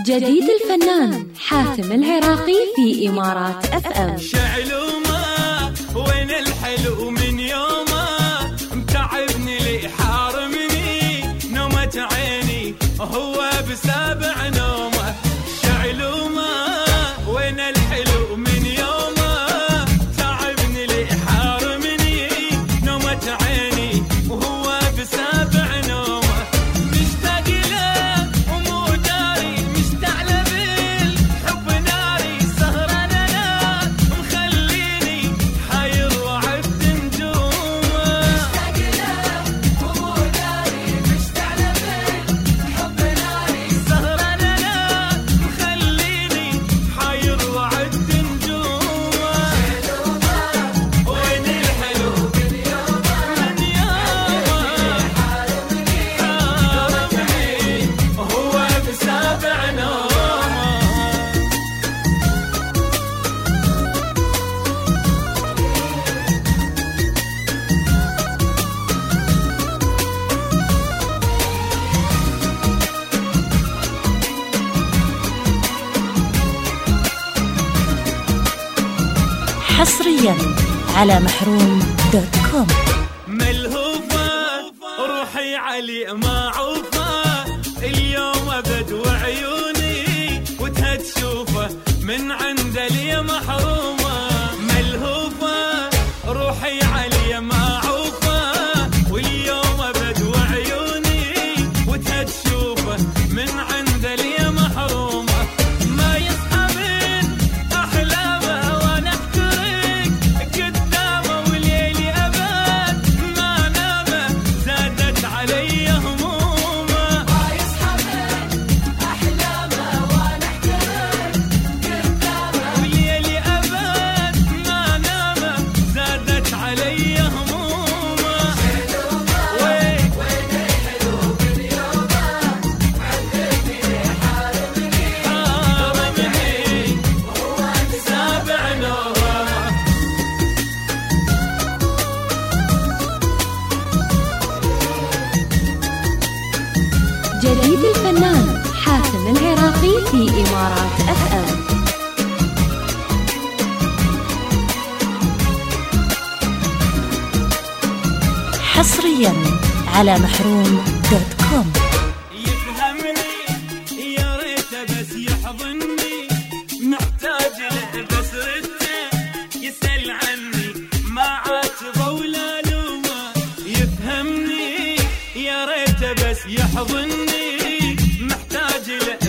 جديد الفنان حاتم العراقي في إمارات FM. شعلومه وين الحلو من يومه متعبني لي حارمني نومة عيني هو بسابع نومه. شعلومه وين الحلو من يومه تعبني لي حارمني نومة عيني وهو بسابع نومه. مشتاق له ومو داري مشتعل بالحب ناري سهران انا مخليني حير وعبد نجومه. مشتاق له ومو داري مشتعل بالحب ناري سهران انا مخليني حير وعبد نجومه. وين الحلو من يومه حارمني هو بسابع نومه. حصريا على محروم.com. ملهوفة روحي علي معوفة اليوم أبد وعيوني وتهد شوفه من عند لي محرومة. ملهوفة روحي علي معوفة واليوم أبد وعيوني وتهد شوفه من عند لي محرومة. ما يصحى من أحلامه وأنا أحترق قدامه وليلي أبد ما نامه زادت علي همومه. ما يصحى من أحلامه وأنا أحترق قدامه وليلي أبد ما نامه زادت علي همومه. وين الحلو من يومه عذبني حارمني وهو بسابع نومه. جديد الفنان حاتم العراقي في إمارات FM. حصريا على محروم.com. يفهمني يا ريته بس يحضني محتاج له بس رده يسأل عني ما عاتبه ولا لومه. يفهمني يا ريته بس يحضني محتاج له